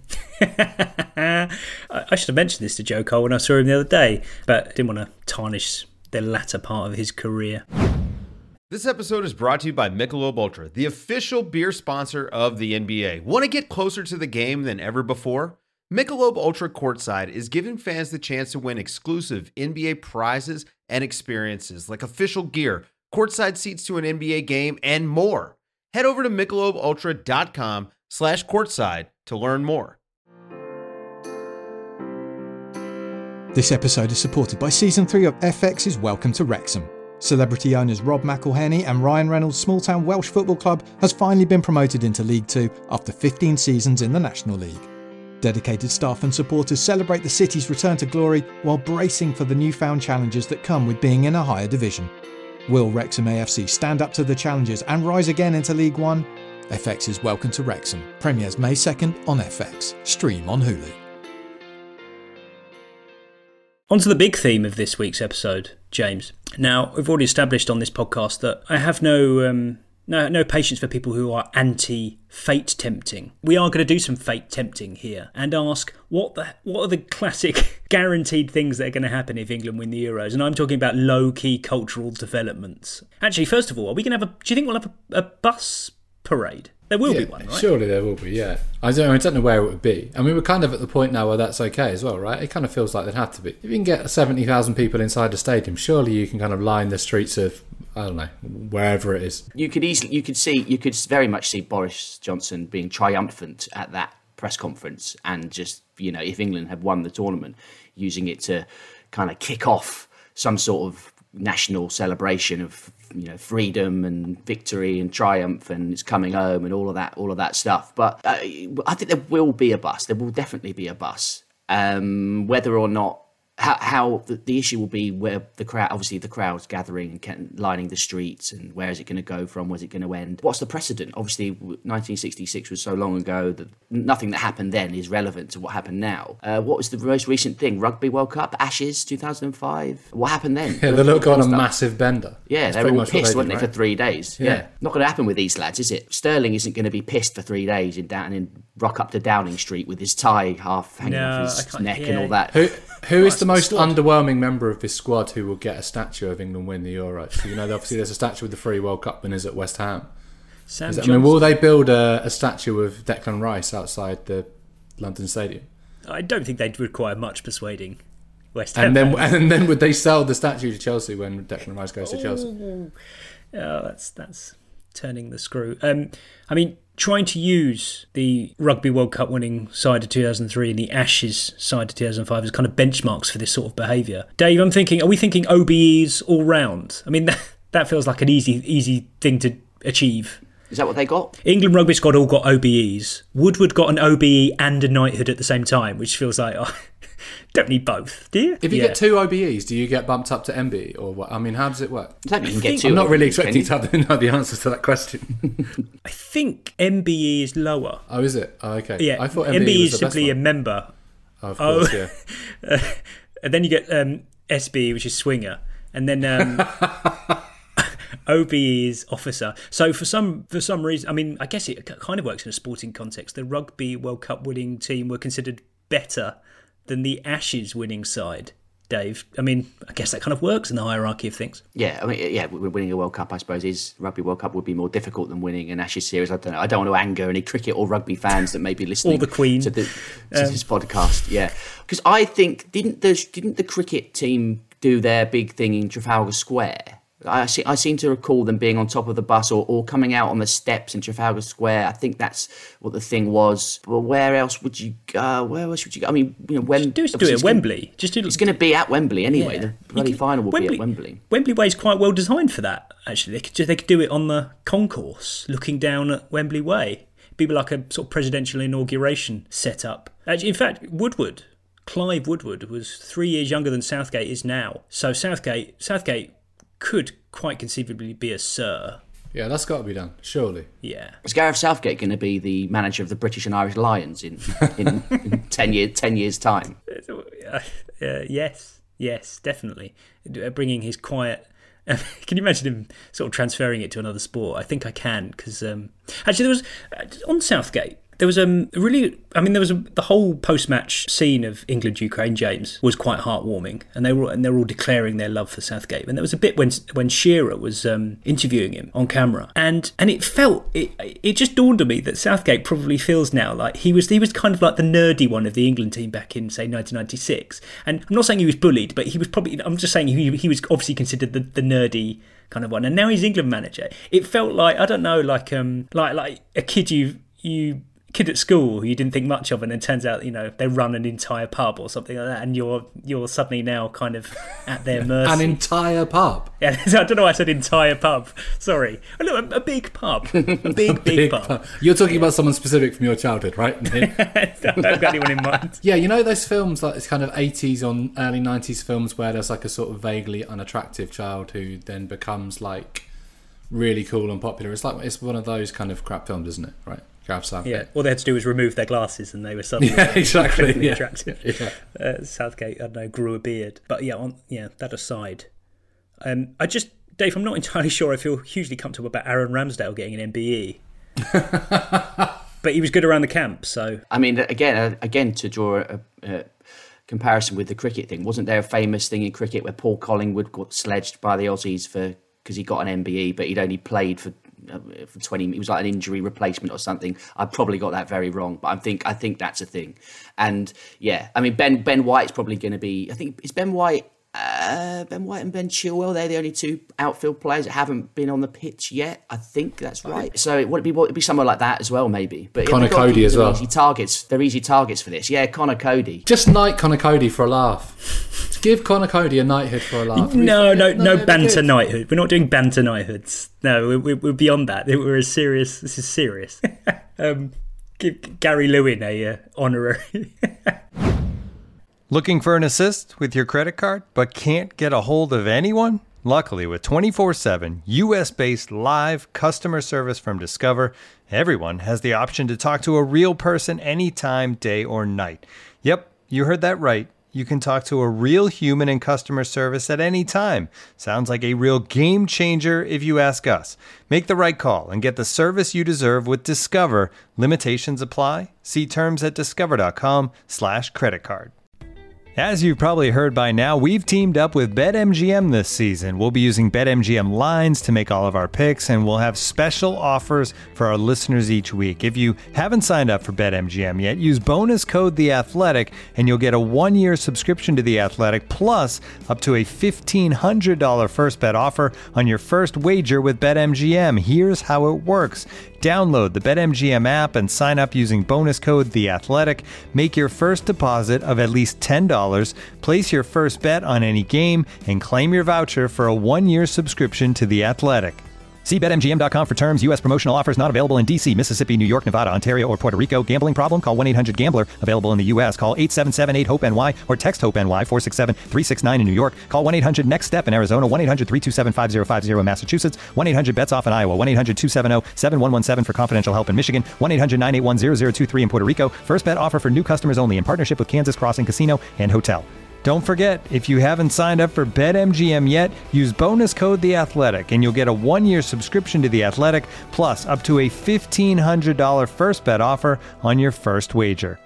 Speaker 8: I should have mentioned this to Joe Cole when I saw him the other day, but I didn't want to tarnish the latter part of his career.
Speaker 11: This episode is brought to you by Michelob Ultra, the official beer sponsor of the N B A. Want to get closer to the game than ever before? Michelob Ultra Courtside is giving fans the chance to win exclusive N B A prizes and experiences like official gear, courtside seats to an N B A game, and more. Head over to michelobultra.com slash courtside to learn more.
Speaker 12: This episode is supported by Season three of F X's Welcome to Wrexham. Celebrity owners Rob McElhenney and Ryan Reynolds' small-town Welsh football club has finally been promoted into League Two after fifteen seasons in the National League. Dedicated staff and supporters celebrate the city's return to glory while bracing for the newfound challenges that come with being in a higher division. Will Wrexham A F C stand up to the challenges and rise again into League One? F X's Welcome to Wrexham premieres May second on F X. Stream on Hulu.
Speaker 8: On to the big theme of this week's episode, James. Now, we've already established on this podcast that I have no um, no no patience for people who are anti-fate tempting. We are going to do some fate tempting here and ask what the what are the classic guaranteed things that are going to happen if England win the Euros. And I'm talking about low-key cultural developments. Actually, first of all, are we going to have a? Do you think we'll have a, a bus parade? There will
Speaker 2: yeah,
Speaker 8: be one, right?
Speaker 2: Surely there will be, yeah. I don't, I don't know where it would be. I mean, we're kind of at the point now where that's okay as well, right? It kind of feels like there'd have to be. If you can get seventy thousand people inside a stadium, surely you can kind of line the streets of, I don't know, wherever it is.
Speaker 9: You could easily, you could see, you could very much see Boris Johnson being triumphant at that press conference and just, you know, if England had won the tournament, using it to kind of kick off some sort of national celebration of, you know, freedom and victory and triumph and it's coming home and all of that, all of that stuff. But uh, I think there will be a bus. There will definitely be a bus. Um, whether or not, how, how the, the issue will be where the crowd, obviously the crowd's gathering and lining the streets, and where is it going to go from? Where's it going to end? What's the precedent? Obviously, nineteen sixty-six was so long ago that nothing that happened then is relevant to what happened now. Uh, what was the most recent thing? Rugby World Cup, Ashes, two thousand five. What happened then?
Speaker 2: Yeah, they look on a massive bender.
Speaker 9: Yeah,
Speaker 2: That's
Speaker 9: they were all
Speaker 2: much what
Speaker 9: pissed,
Speaker 2: they
Speaker 9: weren't
Speaker 2: did,
Speaker 9: they,
Speaker 2: right?
Speaker 9: for three days?
Speaker 2: Yeah.
Speaker 9: yeah. Not going to happen with these lads, is it? Sterling isn't going to be pissed for three days in down in rock up to Downing Street with his tie half hanging
Speaker 8: No,
Speaker 9: off his
Speaker 8: I
Speaker 9: neck
Speaker 8: can't-
Speaker 9: and
Speaker 8: yeah.
Speaker 9: all that.
Speaker 2: Who who is the most
Speaker 9: squad.
Speaker 2: underwhelming member of this squad who will get a statue of England win the Euros? So, you know, obviously there's a statue of the three World Cup winners at West Ham.
Speaker 8: Sam
Speaker 2: Is it- I
Speaker 8: Johnson.
Speaker 2: mean, will they build a, a statue of Declan Rice outside the London Stadium?
Speaker 8: I don't think they'd require much persuading. West Ham
Speaker 2: And then
Speaker 8: fans.
Speaker 2: and then would they sell the statue to Chelsea when Declan Rice goes to Chelsea?
Speaker 8: Oh, that's that's turning the screw. Um, I mean, trying to use the Rugby World Cup winning side of two thousand three and the Ashes side of two thousand five as kind of benchmarks for this sort of behaviour. Dave, I'm thinking, are we thinking O B Es all round? I mean, that, that feels like an easy easy thing to achieve.
Speaker 9: Is that what they got?
Speaker 8: England Rugby squad all got O B Es. Woodward got an O B E and a knighthood at the same time, which feels like, oh, don't need both, do you?
Speaker 2: If you
Speaker 8: Yeah.
Speaker 2: get two O B Es, do you get bumped up to M B E or what? I mean, how does it work?
Speaker 9: I don't think you can get
Speaker 8: think-
Speaker 9: two.
Speaker 2: I'm not really
Speaker 9: of them,
Speaker 2: expecting
Speaker 9: can
Speaker 2: to have- know the answers to that question.
Speaker 8: I think M B E is lower.
Speaker 2: Oh, is it? Oh, okay.
Speaker 8: Yeah,
Speaker 2: I thought
Speaker 8: M
Speaker 2: M B E
Speaker 8: B E
Speaker 2: was
Speaker 8: is
Speaker 2: the best
Speaker 8: simply a
Speaker 2: one.
Speaker 8: member.
Speaker 2: Oh, of course, yeah.
Speaker 8: Uh, and then you get um, S B E, which is swinger, and then um, O B E is officer. So for some for some reason, I mean, I guess it kind of works in a sporting context. The Rugby World Cup winning team were considered better than the Ashes winning side. Dave, I mean, I guess that kind of works in the hierarchy of things.
Speaker 9: Yeah, I mean, yeah, winning a World Cup, I suppose, is Rugby World Cup would be more difficult than winning an Ashes series. I don't know. I don't want to anger any cricket or rugby fans that may be listening.
Speaker 8: Or the Queen.
Speaker 9: to, the, to
Speaker 8: Um,
Speaker 9: this podcast. Yeah, because I think didn't the didn't the cricket team do their big thing in Trafalgar Square? I see, I seem to recall them being on top of the bus or, or coming out on the steps in Trafalgar Square. I think that's what the thing was. Well, where else would you go? Where else would you go? I mean, you know, when
Speaker 8: Do, do it at Wembley. Just do,
Speaker 9: it's going to be at Wembley anyway.
Speaker 8: Yeah.
Speaker 9: The bloody
Speaker 8: You can-
Speaker 9: final will
Speaker 8: Wembley,
Speaker 9: be at Wembley.
Speaker 8: Wembley Way is quite well designed for that, actually. They could, ju- they could do it on the concourse, looking down at Wembley Way. It'd be like a sort of presidential inauguration setup. Actually, in fact, Woodward, Clive Woodward, was three years younger than Southgate is now. So Southgate, Southgate could quite conceivably be a Sir.
Speaker 2: Yeah, that's got to be done, surely.
Speaker 8: Yeah.
Speaker 9: Is Gareth Southgate going to be the manager of the British and Irish Lions in, in, in ten years ten years time?
Speaker 8: Uh, uh, yes, yes, definitely. Uh, Bringing his quiet. Um, can you imagine him sort of transferring it to another sport? I think I can because um, actually there was uh, on Southgate. There was um really, I mean, there was a, the whole post-match scene of England Ukraine. James was quite heartwarming, and they were and they were all declaring their love for Southgate. And there was a bit when when Shearer was um, interviewing him on camera, and and it felt it it just dawned on me that Southgate probably feels now like he was he was kind of like the nerdy one of the England team back in say nineteen ninety-six. And I'm not saying he was bullied, but he was probably I'm just saying he he was obviously considered the, the nerdy kind of one. And now he's England manager. It felt like I don't know, like um like like a kid you you. kid at school who you didn't think much of, and then turns out, you know, they run an entire pub or something like that, and you're you're suddenly now kind of at their mercy.
Speaker 2: An entire pub?
Speaker 8: Yeah, I don't know why I said entire pub. Sorry. Oh, no, a, a big pub. A big, big, big pub. pub.
Speaker 2: You're talking about someone specific from your childhood, right?
Speaker 8: I haven't got anyone in mind.
Speaker 2: Yeah, you know those films, like it's kind of eighties on early nineties films where there's like a sort of vaguely unattractive child who then becomes like really cool and popular. It's like it's one of those kind of crap films, isn't it? Right? Gareth Southgate.
Speaker 8: Yeah. All they had to do was remove their glasses, and they were suddenly
Speaker 2: yeah, exactly yeah.
Speaker 8: attractive.
Speaker 2: Yeah.
Speaker 8: Uh, Southgate, I don't know, grew a beard. But yeah, on yeah. That aside, um, I just Dave, I'm not entirely sure. I feel hugely comfortable about Aaron Ramsdale getting an M B E. But he was good around the camp, so
Speaker 9: I mean, again, again to draw a. a comparison with the cricket thing, wasn't there a famous thing in cricket where Paul Collingwood got sledged by the Aussies for because he got an M B E, but he'd only played for uh, for twenty. It was like an injury replacement or something. I probably got that very wrong, but I think I think that's a thing. And yeah, I mean Ben Ben White's probably going to be. I think is Ben White. Uh, Ben White and Ben Chilwell, they're the only two outfield players that haven't been on the pitch yet. I think that's right. So it would be would it be somewhere like that as well, maybe. But
Speaker 2: Connor Cody as well.
Speaker 9: Easy targets. They're easy targets for this. Yeah, Connor Cody.
Speaker 2: Just knight Connor Cody for a laugh. Give Connor Cody a knighthood for a laugh.
Speaker 8: No, no, no, no banter knighthood. We're not doing banter knighthoods. No, we're, we're beyond that. We're as serious. This is serious. um, give Gary Lewin a uh, honorary.
Speaker 13: Looking for an assist with your credit card, but can't get a hold of anyone? Luckily, with twenty-four seven U S-based live customer service from Discover, everyone has the option to talk to a real person anytime, day or night. Yep, you heard that right. You can talk to a real human in customer service at any time. Sounds like a real game changer if you ask us. Make the right call and get the service you deserve with Discover. Limitations apply. See terms at discover.com slash credit card. As you've probably heard by now, we've teamed up with BetMGM this season. We'll be using BetMGM lines to make all of our picks, and we'll have special offers for our listeners each week. If you haven't signed up for BetMGM yet, use bonus code The Athletic, and you'll get a one-year subscription to The Athletic, plus up to a fifteen hundred dollars first bet offer on your first wager with BetMGM. Here's how it works. Download the BetMGM app and sign up using bonus code The Athletic. Make your first deposit of at least ten dollars, place your first bet on any game, and claim your voucher for a one-year subscription to The Athletic. See Bet M G M dot com for terms. U S promotional offers not available in D C, Mississippi, New York, Nevada, Ontario, or Puerto Rico. Gambling problem? Call one eight hundred gambler. Available in the U S. Call eight seven seven eight hope N Y or text HOPE-NY four six seven three six nine in New York. Call one eight hundred next step in Arizona. one eight hundred three two seven five zero five zero in Massachusetts. one eight hundred bets off in Iowa. one eight hundred two seven zero seven one one seven for confidential help in Michigan. one eight hundred nine eight one zero zero two three in Puerto Rico. First bet offer for new customers only in partnership with Kansas Crossing Casino and Hotel. Don't forget, if you haven't signed up for BetMGM yet, use bonus code The Athletic, and you'll get a one-year subscription to The Athletic, plus up to a fifteen hundred dollars first bet offer on your first wager.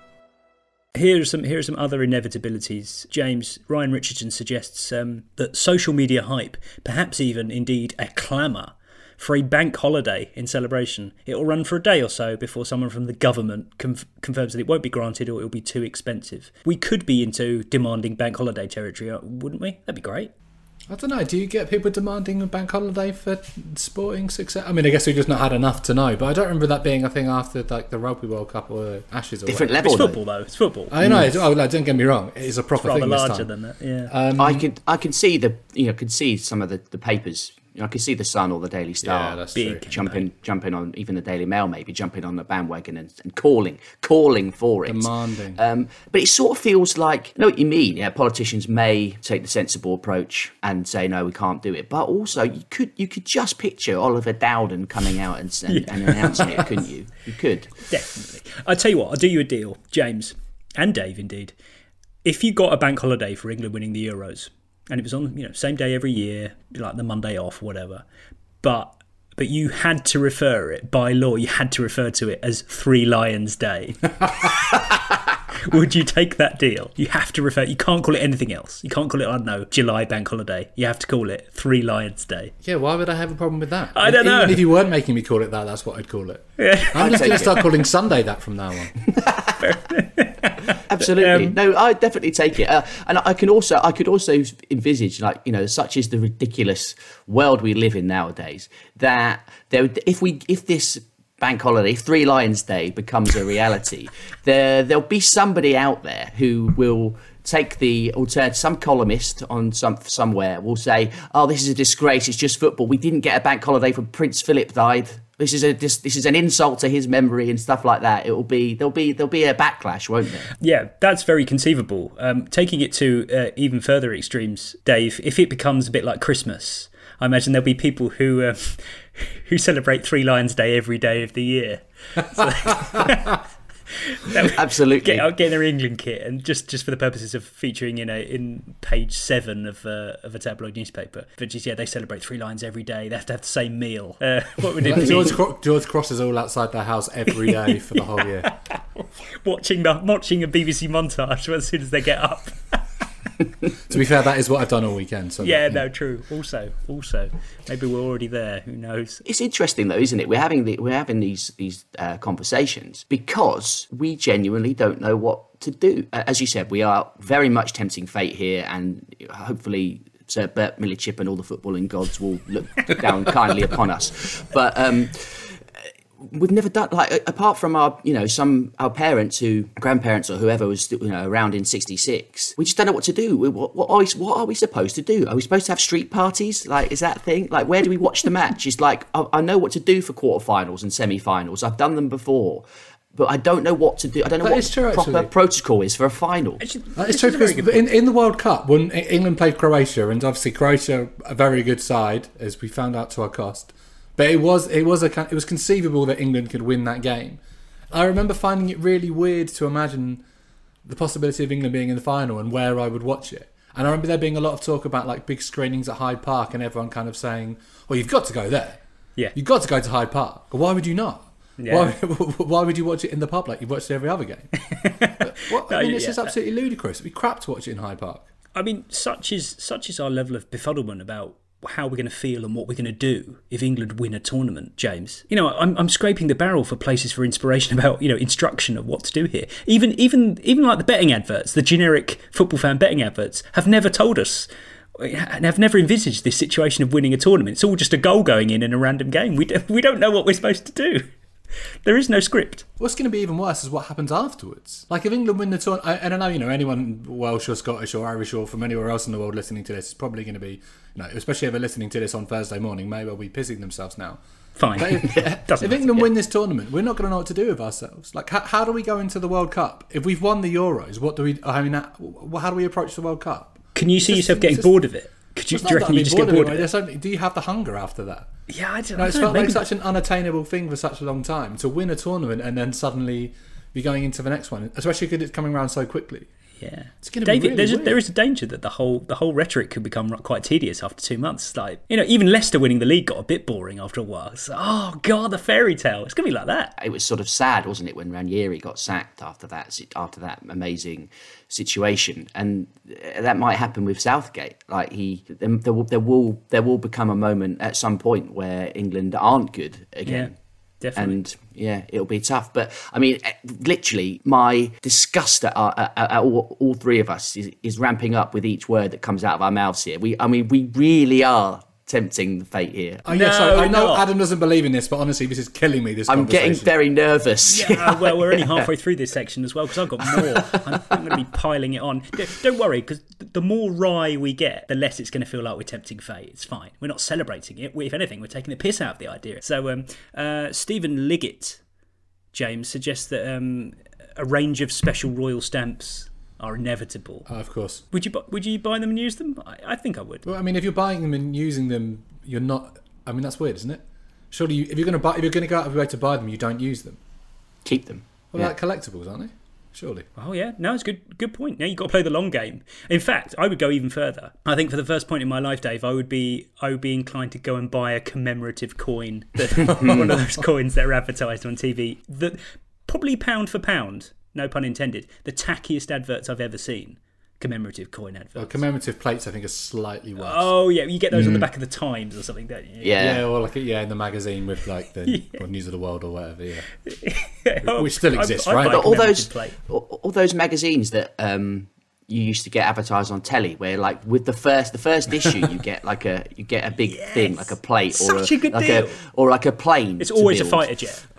Speaker 8: Here are some here are some other inevitabilities. James, Ryan Richardson suggests um, that social media hype, perhaps even indeed a clamour for a bank holiday in celebration. It will run for a day or so before someone from the government conf- confirms that it won't be granted or it will be too expensive. We could be into demanding bank holiday territory, wouldn't we? That'd be great.
Speaker 2: I don't know. Do you get people demanding a bank holiday for sporting success? I mean, I guess we've just not had enough to know. But I don't remember that being a thing after like the Rugby World Cup or Ashes. Or
Speaker 9: Different
Speaker 2: whatever.
Speaker 9: level.
Speaker 8: It's football though. It's football.
Speaker 2: I know. It's, oh, no, don't get me wrong. It is a proper
Speaker 8: it's rather
Speaker 2: thing this
Speaker 8: larger
Speaker 2: time.
Speaker 8: than that. Yeah.
Speaker 2: Um,
Speaker 9: I can I can see the you know could see some of the, the papers. You know, I can see the Sun or the Daily Star
Speaker 2: Yeah, that's
Speaker 8: Big
Speaker 2: true.
Speaker 9: jumping jumping on, even the Daily Mail maybe jumping on the bandwagon and, and calling calling for it.
Speaker 2: Demanding.
Speaker 9: Um, but it sort of feels like, I know what you mean. Yeah, politicians may take the sensible approach and say no, we can't do it. But also, you could you could just picture Oliver Dowden coming out and and,
Speaker 8: Yeah.
Speaker 9: and announcing it, couldn't you? You could.
Speaker 8: Definitely. I'll tell you what, I'll do you a deal, James, and Dave indeed. If you got a bank holiday for England winning the Euros, and it was on, you know, same day every year, like the Monday off, whatever, but but you had to refer it, by law, you had to refer to it as Three Lions Day. Would you take that deal? You have to refer, you can't call it anything else. You can't call it, I don't know, July Bank Holiday. You have to call it Three Lions Day.
Speaker 2: Yeah, why would I have a problem with that?
Speaker 8: I don't know.
Speaker 2: Even if you weren't making me call it that, that's what I'd call it.
Speaker 8: Yeah.
Speaker 2: I'm
Speaker 9: I'd
Speaker 2: just
Speaker 9: take
Speaker 2: going to
Speaker 9: it.
Speaker 2: start calling Sunday that from now on.
Speaker 9: Absolutely.
Speaker 8: Um,
Speaker 9: no, I definitely take it. Uh, and I can also, I could also envisage, like, you know, such is the ridiculous world we live in nowadays, that there, if we, if this bank holiday, Three Lions Day becomes a reality, there there'll be somebody out there who will take the alternative. Some columnist on some somewhere will say, "Oh, this is a disgrace. It's just football. We didn't get a bank holiday when Prince Philip died. This is a this, this is an insult to his memory," and stuff like that. It will be there'll be there'll be a backlash, won't there?
Speaker 8: Yeah, that's very conceivable. Um, taking it to uh, even further extremes, Dave, if it becomes a bit like Christmas, I imagine there'll be people who uh, who celebrate Three Lions Day every day of the year. So,
Speaker 9: Absolutely,
Speaker 8: get, get their England kit, and just, just for the purposes of featuring, you know, in page seven of uh, of a tabloid newspaper. But just yeah, they celebrate Three Lions every day. They have to have the same meal. Uh, what would it be?
Speaker 2: George, Cro- George Cross is all outside their house every day for the whole year,
Speaker 8: watching the watching a B B C montage as soon as they get up.
Speaker 2: To be fair, that is what I've done all weekend. So
Speaker 8: yeah, no, true. Also, also, maybe we're already there. Who knows?
Speaker 9: It's interesting though, isn't it? We're having the, we're having these these uh, conversations because we genuinely don't know what to do. Uh, as you said, we are very much tempting fate here, and hopefully Sir Bert Millichip and all the footballing gods will look down kindly upon us. But um, we've never done, like, apart from our, you know, some our parents who, grandparents or whoever was, you know, around in sixty-six. We just don't know what to do. What, what, are we, what are we supposed to do? Are we supposed to have street parties? Like, is that a thing? Like, where do we watch the match? It's like, I, I know what to do for quarterfinals and semi-finals. I've done them before. But I don't know what to do. I don't know
Speaker 2: that
Speaker 9: what
Speaker 2: is true,
Speaker 9: proper
Speaker 2: actually.
Speaker 9: protocol is for a final.
Speaker 8: Actually,
Speaker 2: that is true because in, in the World Cup, when England played Croatia, and obviously Croatia, a very good side, as we found out to our cost. But it was it was a it was conceivable that England could win that game. I remember finding it really weird to imagine the possibility of England being in the final and where I would watch it. And I remember there being a lot of talk about like big screenings at Hyde Park, and everyone kind of saying, "Well, you've got to go there.
Speaker 8: Yeah,
Speaker 2: you've got to go to Hyde Park. Why would you not? Yeah. Why, why would you watch it in the pub like you've watched every other game?" What, I mean, it's
Speaker 8: yeah.
Speaker 2: just absolutely ludicrous. It'd be crap to watch it in Hyde Park.
Speaker 8: I mean, such is such is our level of befuddlement about how we're going to feel and what we're going to do if England win a tournament, James. You know, I'm I'm scraping the barrel for places for inspiration about, you know, instruction of what to do here. Even even even like the betting adverts, the generic football fan betting adverts, have never told us and have never envisaged this situation of winning a tournament. It's all just a goal going in in a random game. We don't, we don't know what we're supposed to do. There is no script.
Speaker 2: What's going to be even worse is what happens afterwards. Like if England win the tournament, and I know, you know, anyone Welsh or Scottish or Irish or from anywhere else in the world listening to this is probably going to be, you know, especially if they're listening to this on Thursday morning, may well be pissing themselves now.
Speaker 8: Fine.
Speaker 2: But if, if England matter, win yeah. this tournament, we're not going to know what to do with ourselves. Like, how, how do we go into the World Cup? If we've won the Euros, what do we, I mean, how do we approach the World Cup?
Speaker 8: Can you see just, yourself getting just, bored of it? Could you, do you reckon you just get bored of it?
Speaker 2: Of it? Do you have the hunger after that?
Speaker 8: Yeah, I don't
Speaker 2: no, it's
Speaker 8: know.
Speaker 2: felt
Speaker 8: Maybe...
Speaker 2: like such an unattainable thing for such a long time to win a tournament and then suddenly be going into the next one, especially because it's coming around so quickly.
Speaker 8: Yeah,
Speaker 2: it's going to
Speaker 8: David,
Speaker 2: be really
Speaker 8: there's a,
Speaker 2: weird.
Speaker 8: there is a danger that the whole the whole rhetoric could become quite tedious after two months. Like, you know, even Leicester winning the league got a bit boring after a while. It's, oh God, the fairy tale. It's going to be like that.
Speaker 9: It was sort of sad, wasn't it, when Ranieri got sacked after that after that amazing situation, and that might happen with Southgate. Like he, there will there will there will become a moment at some point where England aren't good again.
Speaker 8: Yeah. Definitely.
Speaker 9: And yeah, it'll be tough. But I mean, literally, my disgust at, our, at, at all, all three of us is, is ramping up with each word that comes out of our mouths here. We, I mean, we really are tempting the fate here.
Speaker 2: Oh, yeah, no, so I know not. Adam doesn't believe in this, but honestly, this is killing me. This
Speaker 9: I'm getting very nervous.
Speaker 8: Yeah, well, we're only halfway through this section as well because I've got more. I'm, I'm going to be piling it on. Don't worry, because the more rye we get, the less it's going to feel like we're tempting fate. It's fine. We're not celebrating it. We, if anything, we're taking the piss out of the idea. So, um, uh, Stephen Liggett, James, suggests that um, a range of special royal stamps are inevitable.
Speaker 2: Uh, of course.
Speaker 8: Would you would you buy them and use them? I, I think I would.
Speaker 2: Well, I mean, if you're buying them and using them, you're not. I mean, that's weird, isn't it? Surely, you, if you're going to buy, if you're going to go out of your way to buy them, you don't use them.
Speaker 9: Keep them.
Speaker 2: Well,
Speaker 9: yeah.
Speaker 2: like collectibles, aren't they? Surely.
Speaker 8: Oh yeah, no, it's a good good point. Now you've got to play the long game. In fact, I would go even further. I think for the first point in my life, Dave, I would be I would be inclined to go and buy a commemorative coin, that, one of those coins that are advertised on T V. That probably pound for pound. No pun intended. The tackiest adverts I've ever seen. Commemorative coin adverts.
Speaker 2: Well, commemorative plates, I think, are slightly worse.
Speaker 8: Oh yeah, you get those mm. on the back of the Times or something, don't you?
Speaker 9: Yeah,
Speaker 2: yeah, or like yeah, in the magazine with like the yeah. or News of the World or whatever. Yeah,
Speaker 8: yeah.
Speaker 2: which still exists,
Speaker 8: I, I
Speaker 2: right?
Speaker 9: But all those, all, all those magazines that um, you used to get advertised on telly, where like with the first the first issue, you get like a you get a big
Speaker 8: yes.
Speaker 9: thing, like a plate or
Speaker 8: Such
Speaker 9: a,
Speaker 8: a good
Speaker 9: like
Speaker 8: deal.
Speaker 9: a or like a plane.
Speaker 8: It's always
Speaker 9: build.
Speaker 8: a fighter jet.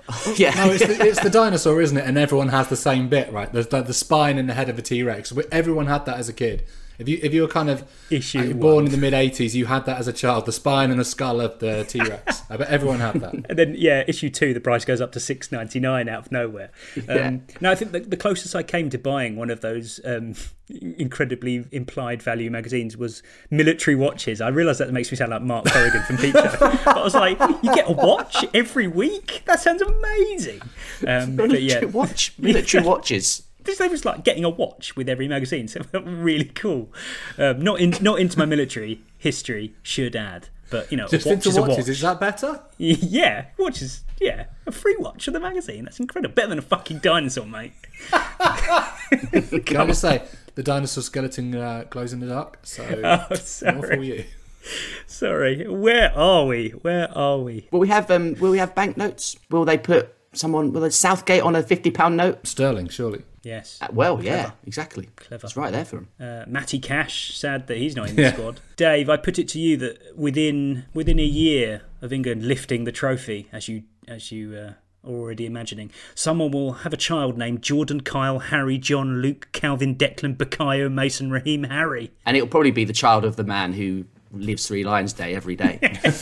Speaker 9: yeah.
Speaker 2: No, it's the, it's the dinosaur, isn't it? And everyone has the same bit, right? There's the, the spine and the head of a T-Rex. Everyone had that as a kid. If you if you were kind of
Speaker 8: Issue
Speaker 2: like, born in the mid eighties, you had that as a child. The spine and the skull of the T-Rex. I bet everyone had that.
Speaker 8: And then, yeah, issue two, the price goes up to six ninety-nine out of nowhere.
Speaker 9: Yeah.
Speaker 8: Um, no, I think the, the closest I came to buying one of those um, incredibly implied value magazines was military watches. I realise that makes me sound like Mark Corrigan from Peep Show. But I was like, you get a watch every week? That sounds amazing. Um, but yeah,
Speaker 9: watch military watches.
Speaker 8: This was like getting a watch with every magazine, so it felt really cool. Um, not in, not into my military history, should add, but you know,
Speaker 2: just
Speaker 8: a watch
Speaker 2: into
Speaker 8: is a
Speaker 2: watches.
Speaker 8: watch.
Speaker 2: Is that better?
Speaker 8: Yeah, watches. Yeah, a free watch of the magazine. That's incredible. Better than a fucking dinosaur, mate.
Speaker 2: Can I just say the dinosaur skeleton uh, glows in the dark? So
Speaker 8: oh, sorry.
Speaker 2: More for you.
Speaker 8: Sorry, where are we? Where are we?
Speaker 9: Will we have um? Will we have banknotes? Will they put someone? Will they Southgate on a fifty pound note?
Speaker 2: Sterling, surely.
Speaker 8: Yes.
Speaker 9: Uh, well,
Speaker 8: Clever.
Speaker 9: yeah, exactly.
Speaker 8: Clever.
Speaker 9: It's right there for him.
Speaker 8: Uh, Matty Cash, sad that he's not in the
Speaker 2: Yeah.
Speaker 8: squad. Dave, I put it to you that within within a year of England lifting the trophy, as you as you uh, are already imagining, someone will have a child named Jordan, Kyle, Harry, John, Luke, Calvin, Declan, Bakayo, Mason, Raheem, Harry.
Speaker 9: And it'll probably be the child of the man who lives Three Lions Day every day.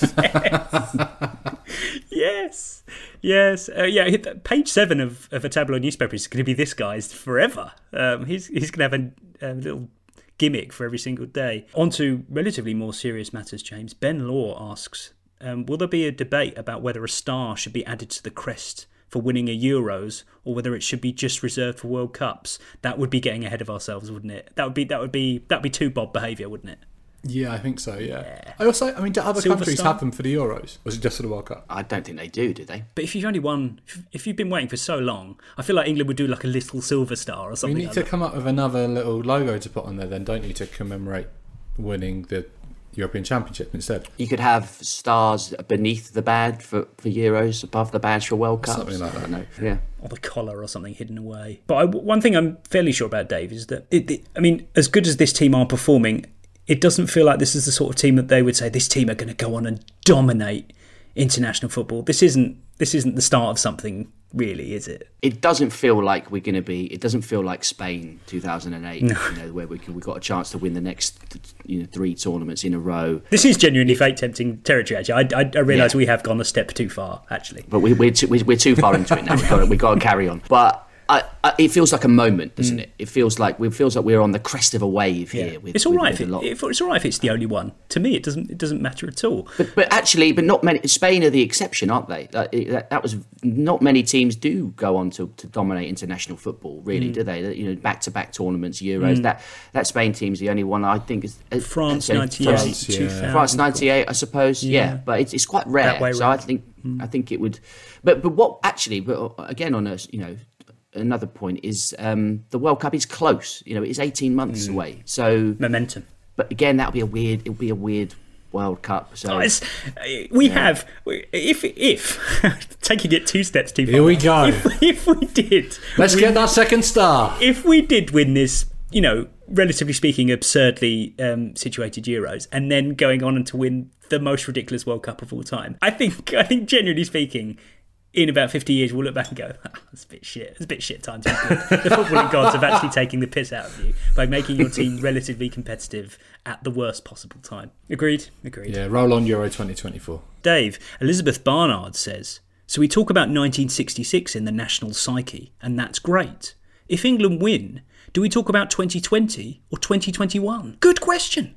Speaker 8: Yes, yes, uh, yeah. hit- Page seven of, of a tabloid newspaper is going to be this guy's forever. Um, he's he's going to have a, a little gimmick for every single day. On to relatively more serious matters, James. Ben Law asks, um, will there be a debate about whether a star should be added to the crest for winning a Euros, or whether it should be just reserved for World Cups? That would be getting ahead of ourselves, wouldn't it? That would be that would be that would be too Bob behaviour, wouldn't it?
Speaker 2: Yeah, I think so, yeah. I also, I mean, do other
Speaker 8: Silver
Speaker 2: countries
Speaker 8: star?
Speaker 2: have them for the Euros? Or is it just for the World Cup?
Speaker 9: I don't think they do, do they?
Speaker 8: But if you've only won, if- if you've been waiting for so long, I feel like England would do like a little silver star or
Speaker 2: We
Speaker 8: something.
Speaker 2: need
Speaker 8: like
Speaker 2: to
Speaker 8: that.
Speaker 2: come up with another little logo to put on there then, don't you, to commemorate winning the European Championship instead.
Speaker 9: You could have stars beneath the badge for, for Euros, above the badge for World Cups.
Speaker 2: Something like that.
Speaker 9: I don't know. Yeah.
Speaker 8: Or the collar or something hidden away. But I, one thing I'm fairly sure about, Dave, is that, it, it, I mean, as good as this team are performing, it doesn't feel like this is the sort of team that they would say, this team are going to go on and dominate international football. This isn't this isn't the start of something, really, is it?
Speaker 9: It doesn't feel like we're going to be. It doesn't feel like Spain two thousand eight,
Speaker 8: No.
Speaker 9: you know, where we we got a chance to win the next, you know, three tournaments in a row.
Speaker 8: This is genuinely fate-tempting territory, actually. I, I, I realise
Speaker 9: Yeah.
Speaker 8: we have gone a step too far, actually.
Speaker 9: But we, we're too, we're we're too far into it now. We've got to, we've got to carry on. But I, I, it feels like a moment, doesn't it? It feels like it feels like we're on the crest of a wave here. With,
Speaker 8: It's all
Speaker 9: with-
Speaker 8: right.
Speaker 9: with
Speaker 8: If
Speaker 9: a
Speaker 8: it,
Speaker 9: lot.
Speaker 8: if, it's all right if it's the only one. To me, it doesn't. It doesn't matter at all.
Speaker 9: But, but actually, but not many. Spain are the exception, aren't they? That, that, that was not many teams do go on to, to dominate international football, really,
Speaker 8: Mm.
Speaker 9: do they? You know, back to back tournaments, Euros.
Speaker 8: Mm.
Speaker 9: That that Spain team's the only one I think is uh,
Speaker 8: France
Speaker 9: so
Speaker 8: ninety-eight,
Speaker 9: France,
Speaker 8: two thousand.
Speaker 9: France ninety-eight, I suppose. Yeah,
Speaker 8: Yeah.
Speaker 9: but it's it's quite rare.
Speaker 8: That way
Speaker 9: So I
Speaker 8: round.
Speaker 9: think I think it would. But but what actually? But again, on a you know. Another point is um, the World Cup is close. You know, it's eighteen months away. So
Speaker 8: momentum.
Speaker 9: But again, that'll be a weird. It'll be a weird World Cup. So
Speaker 8: Oh, it's- we have, if if taking it two steps too far.
Speaker 2: Here we go.
Speaker 8: If, if we did,
Speaker 2: Let's
Speaker 8: we-
Speaker 2: get that second star.
Speaker 8: If we did win this, you know, relatively speaking, absurdly um, situated Euros, and then going on and to win the most ridiculous World Cup of all time, I think, I think, genuinely speaking, in about fifty years, we'll look back and go, oh, that's a bit shit. It's a bit shit time to be good. The footballing gods have actually taken the piss out of you by making your team relatively competitive at the worst possible time. Agreed? Agreed.
Speaker 2: Yeah, roll on Euro twenty twenty-four.
Speaker 8: Dave, Elizabeth Barnard says, so we talk about nineteen sixty-six in the national psyche, and that's great. If England win, do we talk about twenty twenty or twenty twenty-one? Good question.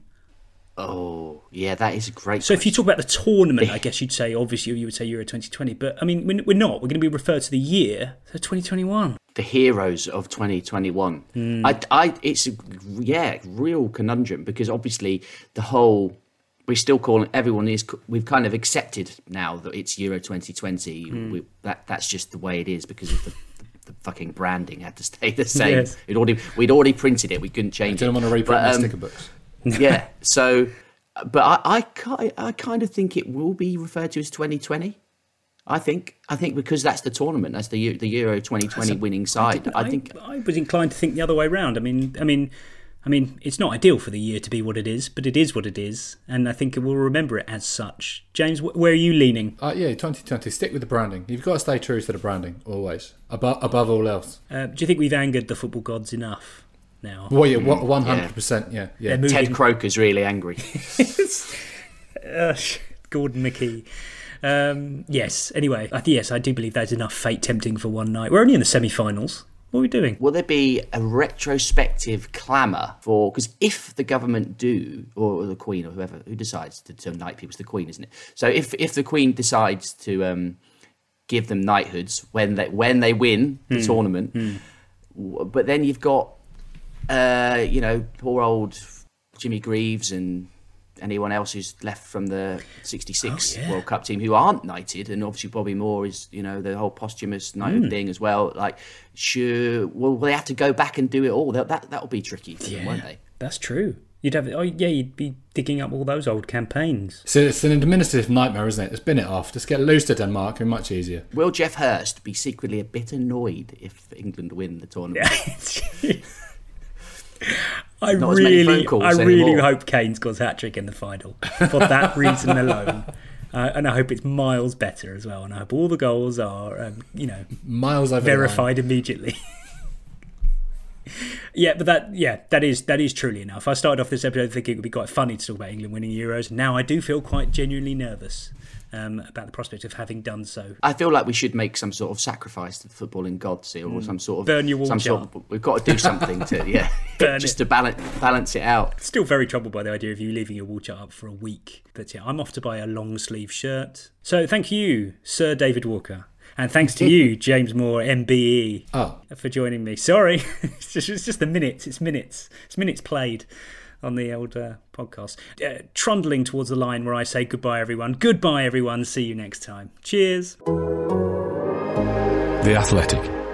Speaker 9: Oh, yeah, that is a great.
Speaker 8: So if you talk about the tournament, I guess you'd say, obviously, you would say Euro twenty twenty. But, I mean, we're we're not. We're going to be referred to the year, so twenty twenty-one.
Speaker 9: The heroes of twenty twenty-one.
Speaker 8: Mm.
Speaker 9: I, I, it's a, yeah, real conundrum because obviously the whole we're still calling everyone is we've kind of accepted now that it's Euro twenty twenty.
Speaker 8: Mm.
Speaker 9: We, that that's just the way it is because of the, the, the fucking branding had to stay the same.
Speaker 8: Yes.
Speaker 9: It already we'd already printed it. We couldn't change
Speaker 2: I didn't
Speaker 9: it.
Speaker 2: want to reprint
Speaker 9: But,
Speaker 2: my
Speaker 9: um,
Speaker 2: sticker books.
Speaker 9: yeah. So, but I, I, ki- I kind of think it will be referred to as twenty twenty. I think, I think because that's the tournament, that's the Eu- the Euro twenty twenty winning side. I,
Speaker 8: I,
Speaker 9: think
Speaker 8: I was inclined to think the other way round. I mean, I mean, I mean, it's not ideal for the year to be what it is, but it is what it is, and I think we'll remember it as such. James, where are you leaning?
Speaker 2: Uh, yeah, twenty twenty. Stick with the branding. You've got to stay true to the branding, always. Above, above all else.
Speaker 8: Uh, do you think we've angered the football gods enough now?
Speaker 2: Well, yeah, one hundred percent, yeah. yeah.
Speaker 9: Ted Croker's really angry.
Speaker 8: uh, Gordon McKee. Um, yes, anyway, I, yes, I do believe there's enough fate tempting for one night. We're only in the semi-finals. What are we doing?
Speaker 9: Will there be a retrospective clamour for... Because if the government do, or the Queen, or whoever, who decides to, to knight people, it's the Queen, isn't it? So if if the Queen decides to um, give them knighthoods when they when they win the mm. tournament, mm. but then you've got, uh, you know, poor old Jimmy Greaves and anyone else who's left from the sixty-six oh, yeah. World Cup team who aren't knighted, and obviously Bobby Moore is, you know, the whole posthumous knighthood mm. thing as well. Like, sure, well, they have to go back and do it all. That that that'll be tricky for
Speaker 8: yeah,
Speaker 9: them, won't they?
Speaker 8: That's true. You'd have, oh yeah, you'd be digging up all those old campaigns.
Speaker 2: So it's an administrative nightmare, isn't it? Just bin it off. Just get loose to Denmark. It'll be much easier.
Speaker 9: Will Jeff Hurst be secretly a bit annoyed if England win the tournament?
Speaker 8: Yeah. I Not really, I really
Speaker 9: anymore.
Speaker 8: hope Kane scores hat-trick in the final for that reason alone. Uh, and I hope it's miles better as well. And I hope all the goals are, um, you know,
Speaker 2: miles over
Speaker 8: verified immediately. yeah, but that, yeah, that is that is truly enough. I started off this episode thinking it would be quite funny to talk about England winning Euros. Now I do feel quite genuinely nervous um, about the prospect of having done so.
Speaker 9: I feel like we should make some sort of sacrifice to the footballing gods here, or some sort of
Speaker 8: burn your wall
Speaker 9: some
Speaker 8: jar.
Speaker 9: Sort of, we've got to do something to yeah, just it. to balance balance it out.
Speaker 8: Still very troubled by the idea of you leaving your wall jar up for a week, but yeah, I'm off to buy a long sleeve shirt. So thank you, Sir David Walker. And thanks to you, James Moore, M B E,
Speaker 2: oh.
Speaker 8: for joining me. Sorry, it's just, it's just the minutes. It's minutes. It's minutes played on the old uh, podcast. Uh, trundling towards the line where I say goodbye, everyone. Goodbye, everyone. See you next time. Cheers.
Speaker 14: The Athletic.